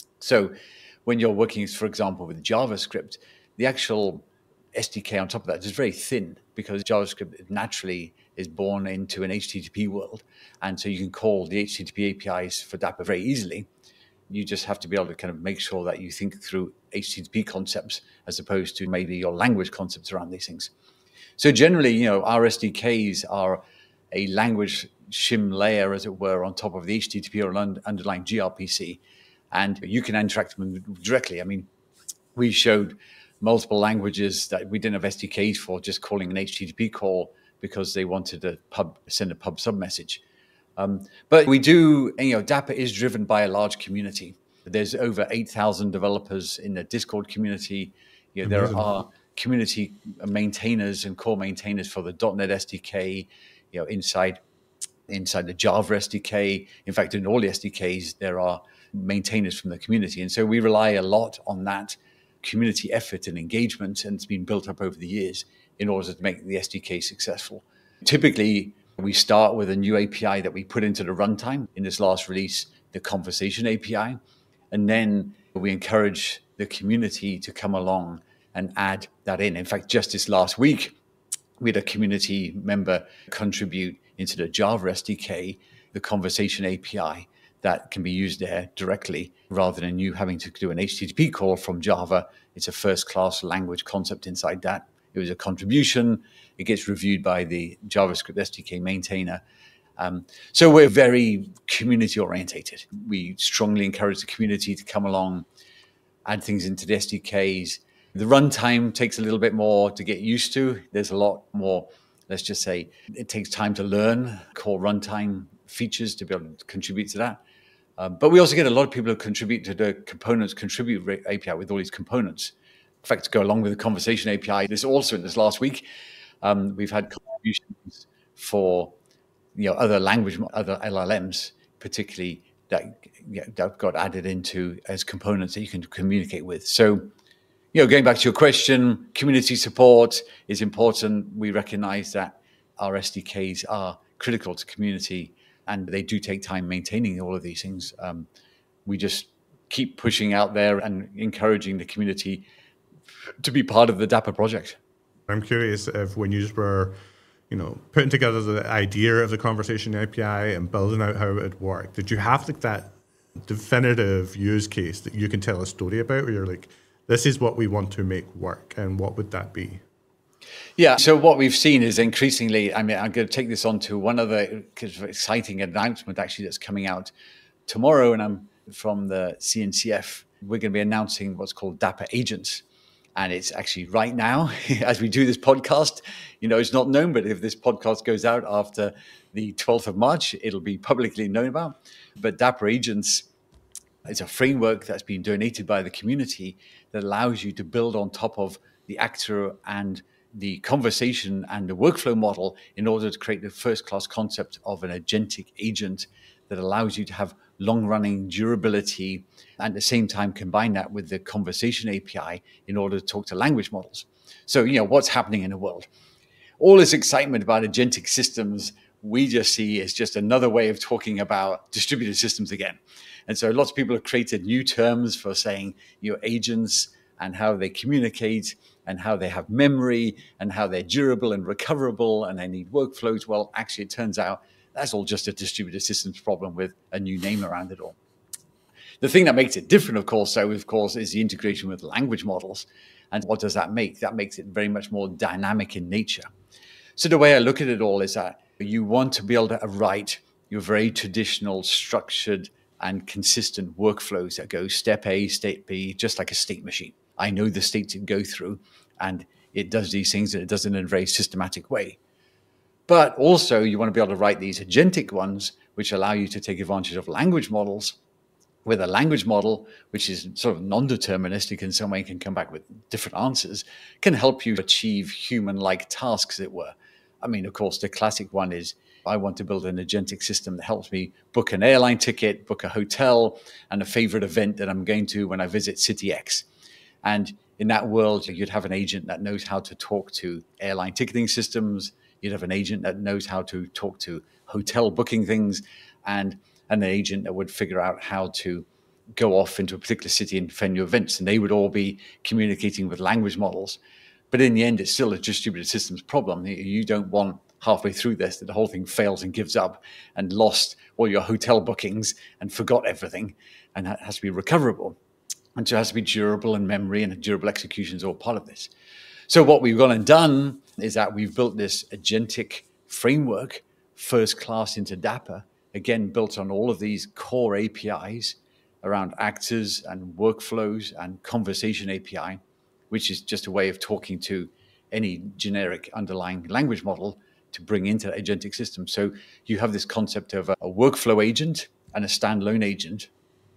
So when you're working, for example, with JavaScript, the actual S D K on top of that is very thin, because JavaScript naturally is born into an H T T P world. And so you can call the H T T P A P Is for Dapper very easily. You just have to be able to kind of make sure that you think through H T T P concepts as opposed to maybe your language concepts around these things. So generally, you know, our S D Ks are a language shim layer, as it were, on top of the H T T P or an underlying G R P C. And you can interact with them directly. I mean, we showed multiple languages that we didn't have S D Ks for, just calling an H T T P call because they wanted to pub, send a pub sub message. Um, but we do, you know, Dapper is driven by a large community. There's over eight thousand developers in the Discord community. You know, there are community maintainers and core maintainers for the dot net S D K, you know, inside, inside the Java S D K. In fact, in all the S D Ks, there are maintainers from the community. And so we rely a lot on that community effort and engagement, and it's been built up over the years in order to make the S D K successful. Typically, we start with a new A P I that we put into the runtime. In this last release, the conversation A P I. And then we encourage the community to come along and add that in. In fact, just this last week, we had a community member contribute into the Java S D K, the conversation A P I that can be used there directly, rather than you having to do an H T T P call from Java. It's a first-class language concept inside that. It was a contribution. It gets reviewed by the JavaScript S D K maintainer. Um, so we're very community-orientated. We strongly encourage the community to come along, add things into the S D Ks. The runtime takes a little bit more to get used to. There's a lot more, let's just say, it takes time to learn core runtime features to be able to contribute to that. Um, but we also get a lot of people who contribute to the components, contribute A P I with all these components. In fact, to go along with the conversation A P I, this also in this last week, um, we've had contributions for, you know, other language, other L L Ms, particularly that, yeah, that got added into as components that you can communicate with. So, you know, going back to your question, community support is important. We recognize that our S D Ks are critical to community, and they do take time maintaining all of these things. Um, we just keep pushing out there and encouraging the community to be part of the Dapper project. I'm curious if when you were, you know, putting together the idea of the conversation A P I and building out how it would work, did you have like that definitive use case that you can tell a story about, where you're like, this is what we want to make work, and what would that be? Yeah, so what we've seen is increasingly, I mean, I'm going to take this on to one other exciting announcement actually that's coming out tomorrow, and I'm from the C N C F. We're going to be announcing what's called Dapper Agents. And it's actually right now, as we do this podcast, you know, it's not known, but if this podcast goes out after the twelfth of March, it'll be publicly known about. But Dapper Agents is a framework that's been donated by the community that allows you to build on top of the actor and the conversation and the workflow model in order to create the first-class concept of an agentic agent that allows you to have long-running durability, and at the same time combine that with the conversation A P I in order to talk to language models. So, you know, what's happening in the world? All this excitement about agentic systems, we just see as just another way of talking about distributed systems again. And so lots of people have created new terms for saying, you know, agents and how they communicate and how they have memory and how they're durable and recoverable and they need workflows. Well, actually, it turns out that's all just a distributed systems problem with a new name around it all. The thing that makes it different, of course, so of course, is the integration with language models. And what does that make? That makes it very much more dynamic in nature. So the way I look at it all is that you want to be able to write your very traditional, structured, and consistent workflows that go step A, step B, just like a state machine. I know the states it go through, and it does these things, and it does it in a very systematic way. But also, you want to be able to write these agentic ones, which allow you to take advantage of language models, with a language model, which is sort of non-deterministic in some way, can come back with different answers, can help you achieve human-like tasks, as it were. I mean, of course, the classic one is, I want to build an agentic system that helps me book an airline ticket, book a hotel, and a favorite event that I'm going to when I visit City X. And in that world, you'd have an agent that knows how to talk to airline ticketing systems. You'd have an agent that knows how to talk to hotel booking things, and, and an agent that would figure out how to go off into a particular city and defend your events. And they would all be communicating with language models. But in the end, it's still a distributed systems problem. You don't want halfway through this that the whole thing fails and gives up and lost all your hotel bookings and forgot everything. And that has to be recoverable. And so it has to be durable, and memory and durable execution is all part of this. So what we've gone and done is that we've built this agentic framework, first class into Dapper, again, built on all of these core A P Is around actors and workflows and conversation A P I, which is just a way of talking to any generic underlying language model to bring into the agentic system. So you have this concept of a, a workflow agent and a standalone agent.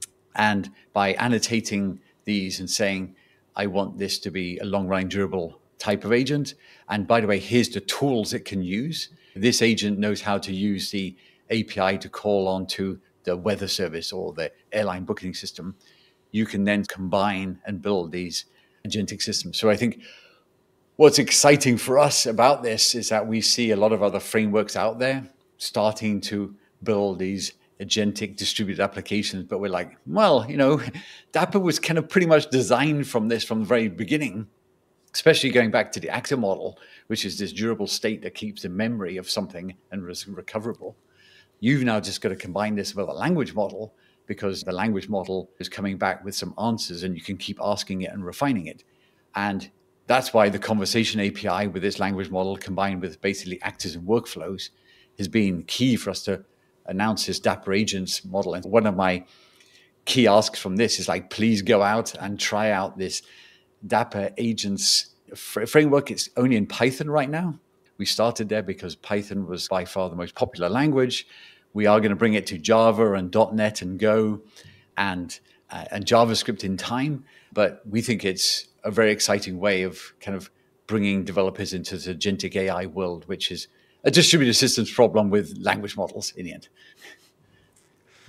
And by annotating these and saying, I want this to be a long-running durable type of agent. And by the way, here's the tools it can use. This agent knows how to use the A P I to call on to the weather service or the airline booking system. You can then combine and build these agentic systems. So I think what's exciting for us about this is that we see a lot of other frameworks out there starting to build these agentic distributed applications, but we're like, well, you know, Dapper was kind of pretty much designed from this from the very beginning, especially going back to the actor model, which is this durable state that keeps the memory of something and is recoverable. You've now just got to combine this with a language model, because the language model is coming back with some answers and you can keep asking it and refining it. And that's why the conversation A P I with this language model combined with basically actors and workflows has been key for us to announce this Dapper Agents model. And one of my key asks from this is like, please go out and try out this Dapper Agents fr- framework. It's only in Python right now. We started there because Python was by far the most popular language. We are going to bring it to Java and dot net and Go and, uh, and JavaScript in time. But we think it's a very exciting way of kind of bringing developers into the agentic A I world, which is a distributed systems problem with language models in the end.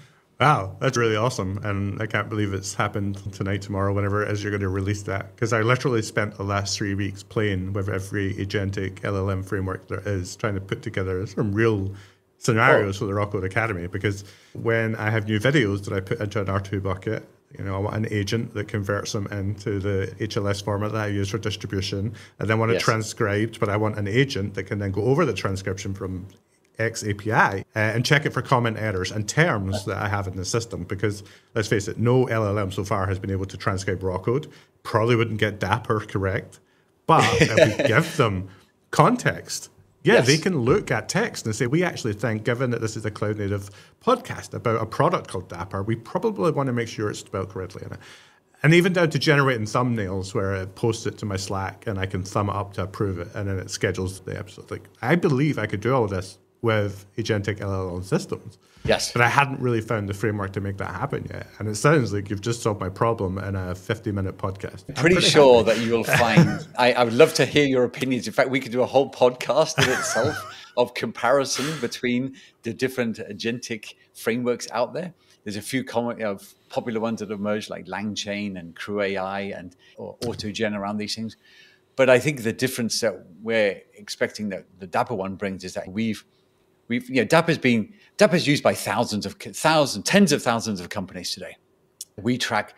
Wow, that's really awesome. And I can't believe it's happened tonight, tomorrow, whenever it is you're going to release that. Because I literally spent the last three weeks playing with every agentic L L M framework there is, trying to put together some real scenarios oh. for the Raw Code Academy. Because when I have new videos that I put into an R two bucket, you know, I want an agent that converts them into the H L S format that I use for distribution. I then want it yes. transcribed, but I want an agent that can then go over the transcription from X A P I uh, and check it for common errors and terms that I have in the system. Because let's face it, no L L M so far has been able to transcribe raw code. Probably wouldn't get Dapper correct. But if we give them context, yeah, yes. they can look at text and say, we actually think, given that this is a cloud native podcast about a product called Dapper, we probably want to make sure it's spelled correctly in it. And even down to generating thumbnails where it posts it to my Slack and I can thumb it up to approve it, and then it schedules the episode. Like, I believe I could do all of this with agentic L L M systems. Yes. But I hadn't really found the framework to make that happen yet. And it sounds like you've just solved my problem in a fifty-minute podcast. I'm pretty, pretty sure happy. that you will find, I, I would love to hear your opinions. In fact, we could do a whole podcast in itself of comparison between the different agentic frameworks out there. There's a few common, you know, popular ones that have emerged, like LangChain and Crew A I and or AutoGen around these things. But I think the difference that we're expecting that the Dapper one brings is that we've We've, you know, Dapper's been Dapper's used by thousands of thousands, tens of thousands of companies today. We track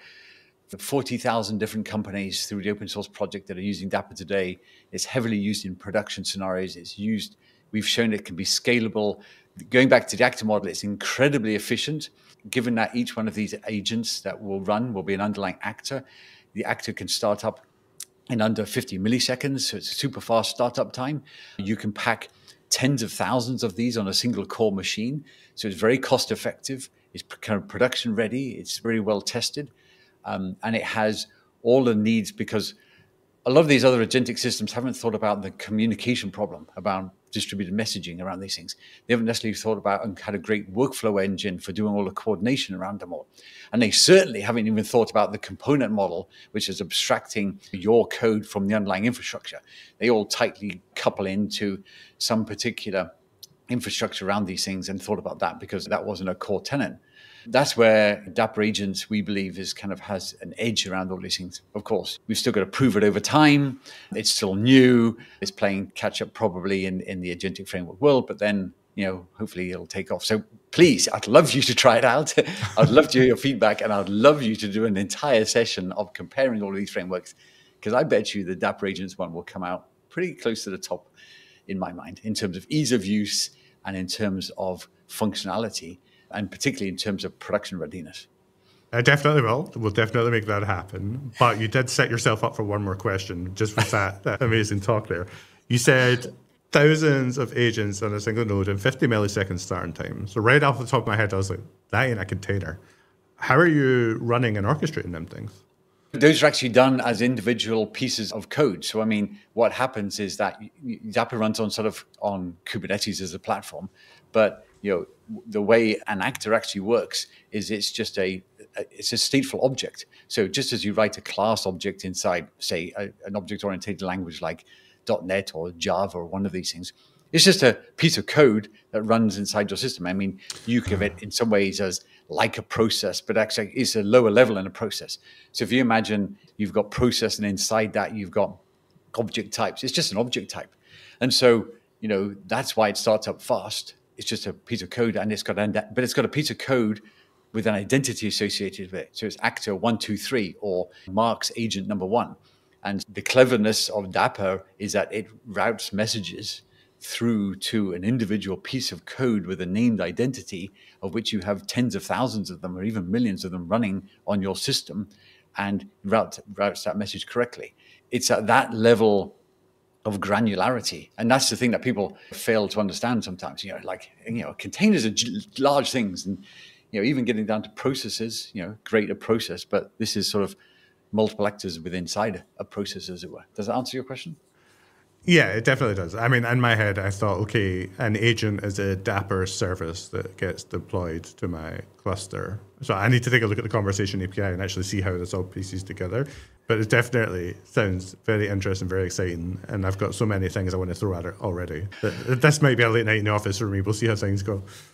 forty thousand different companies through the open source project that are using Dapper today. It's heavily used in production scenarios. It's used. We've shown it can be scalable. Going back to the actor model, it's incredibly efficient. Given that each one of these agents that will run will be an underlying actor, the actor can start up in under fifty milliseconds. So it's a super fast startup time. You can pack tens of thousands of these on a single core machine. So it's very cost effective. It's kind of production ready. It's very well tested. Um, and it has all the needs, because a lot of these other agentic systems haven't thought about the communication problem, about distributed messaging around these things. They haven't necessarily thought about and had a great workflow engine for doing all the coordination around them all. And they certainly haven't even thought about the component model, which is abstracting your code from the underlying infrastructure. They all tightly couple into some particular infrastructure around these things and thought about that because that wasn't a core tenet. That's where Dapper Agents, we believe, is kind of has an edge around all these things. Of course, we've still got to prove it over time. It's still new. It's playing catch up probably in, in the agentic framework world, but then, you know, hopefully it'll take off. So please, I'd love you to try it out. I'd love to hear your feedback, and I'd love you to do an entire session of comparing all of these frameworks, because I bet you the Dapper Agents one will come out pretty close to the top in my mind in terms of ease of use and in terms of functionality, and particularly in terms of production readiness. I definitely will. We'll definitely make that happen. But you did set yourself up for one more question just with that, that amazing talk there. You said thousands of agents on a single node and fifty milliseconds starting time. So right off the top of my head, I was like, that ain't a container. How are you running and orchestrating them things? Those are actually done as individual pieces of code. So, I mean, what happens is that Dapper runs on sort of on Kubernetes as a platform, but you know, the way an actor actually works is it's just a, it's a stateful object. So just as you write a class object inside, say, a, an object-oriented language like dot net or Java or one of these things, it's just a piece of code that runs inside your system. I mean, you give it in some ways as like a process, but actually it's a lower level in a process. So if you imagine you've got process and inside that you've got object types, it's just an object type. And so, you know, that's why it starts up fast. It's just a piece of code, and it's got, but it's got a piece of code with an identity associated with it. So it's actor one, two, three, or Mark's agent number one. And the cleverness of Dapper is that it routes messages through to an individual piece of code with a named identity, of which you have tens of thousands of them or even millions of them running on your system, and route, routes that message correctly. It's at that level of granularity. And that's the thing that people fail to understand sometimes. You know, like, you know, containers are large things, and, you know, even getting down to processes, you know, great a process, but this is sort of multiple actors within inside a process, as it were. Does that answer your question? Yeah, it definitely does. I mean, in my head, I thought, okay, an agent is a Dapper service that gets deployed to my cluster. So I need to take a look at the conversation A P I and actually see how this all pieces together. But it definitely sounds very interesting, very exciting. And I've got so many things I want to throw at it already. But this might be a late night in the office for me. We'll see how things go. But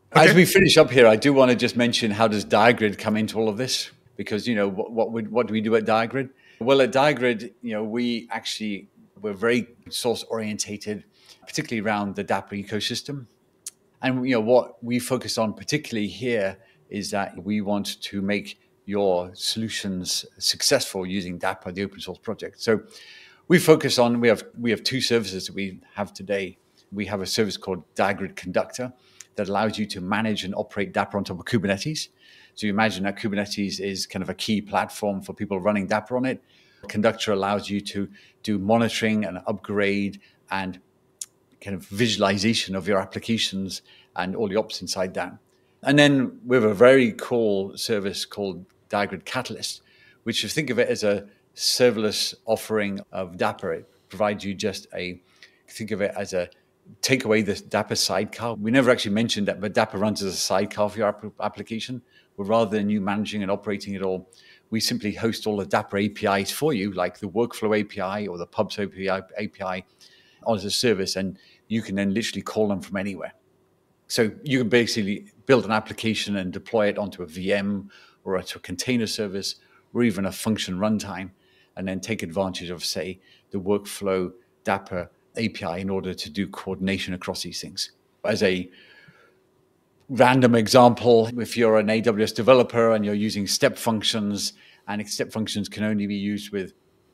As we finish up here, I do want to just mention, how does Diagrid come into all of this? Because, you know, what what, would, what do we do at Diagrid? Well, at Diagrid, you know, we actually, we're very source orientated, particularly around the Dapper ecosystem. And, you know, what we focus on particularly here is that we want to make your solutions successful using Dapper, the open source project. So we focus on, we have we have two services that we have today. We have a service called Diagrid Conductor that allows you to manage and operate Dapper on top of Kubernetes. So you imagine that Kubernetes is kind of a key platform for people running Dapper on it. Conductor allows you to do monitoring and upgrade and kind of visualization of your applications and all the ops inside that. And then we have a very cool service called Diagrid Catalyst, which, if you think of it as a serverless offering of Dapper, it provides you just a, think of it as a, take away the Dapper sidecar. We never actually mentioned that, but Dapper runs as a sidecar for your app- application. But rather than you managing and operating it all, we simply host all the Dapper A P Is for you, like the Workflow A P I or the Pubs A P I, A P I as a service, and you can then literally call them from anywhere. So you can basically build an application and deploy it onto a V M or onto a container service or even a function runtime, and then take advantage of, say, the Workflow Dapper A P I in order to do coordination across these things. As a random example, if you're an A W S developer and you're using step functions, and step functions can only be used with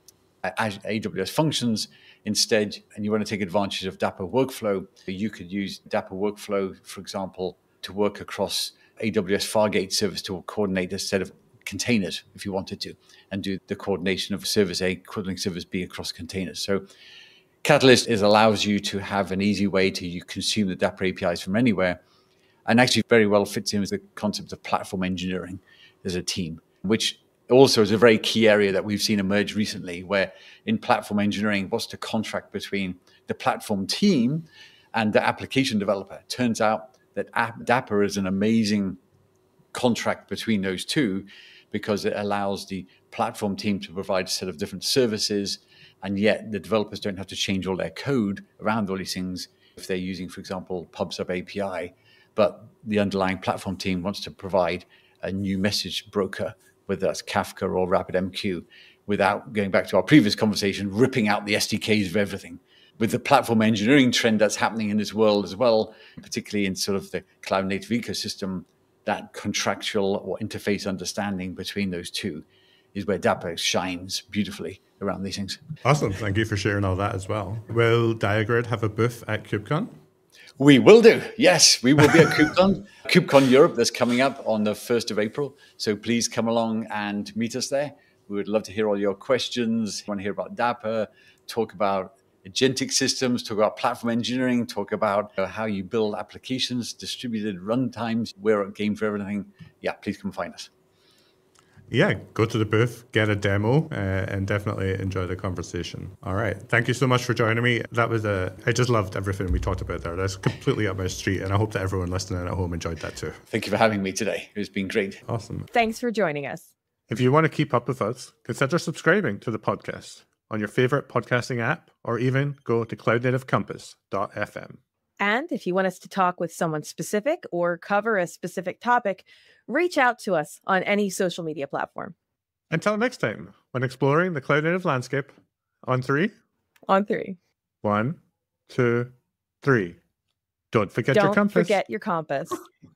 A W S functions instead, and you want to take advantage of Dapper Workflow, you could use Dapper Workflow, for example, to work across A W S Fargate service to coordinate a set of containers if you wanted to, and do the coordination of service A, coordinating service B across containers. So Catalyst is allows you to have an easy way to you consume the Dapper A P Is from anywhere, and actually very well fits in with the concept of platform engineering as a team, which also is a very key area that we've seen emerge recently, where in platform engineering, what's the contract between the platform team and the application developer? It turns out that Dapper is an amazing contract between those two, because it allows the platform team to provide a set of different services, and yet the developers don't have to change all their code around all these things if they're using, for example, PubSub A P I, but the underlying platform team wants to provide a new message broker, whether that's Kafka or RabbitMQ, without, going back to our previous conversation, ripping out the S D Ks of everything. With the platform engineering trend that's happening in this world as well, particularly in sort of the cloud native ecosystem, that contractual or interface understanding between those two is where Dapper shines beautifully around these things. Awesome. Thank you for sharing all that as well. Will Diagrid have a booth at KubeCon? We will do. Yes, we will be at KubeCon. KubeCon Europe, that's coming up on the first of April. So please come along and meet us there. We would love to hear all your questions. We want to hear about Dapper, talk about agentic systems, talk about platform engineering, talk about uh, how you build applications, distributed runtimes. We're at Game for Everything. Yeah, please come find us. Yeah, go to the booth, get a demo, uh, and definitely enjoy the conversation. All right. Thank you so much for joining me. That was a, I just loved everything we talked about there. That's completely up my street, and I hope that everyone listening at home enjoyed that too. Thank you for having me today. It's been great. Awesome. Thanks for joining us. If you want to keep up with us, consider subscribing to the podcast on your favorite podcasting app, or even go to cloud native compass dot f m. And if you want us to talk with someone specific or cover a specific topic, reach out to us on any social media platform. Until next time, when exploring the cloud native landscape, on three. On three. One, two, three. Don't forget Don't your compass. Don't forget your compass.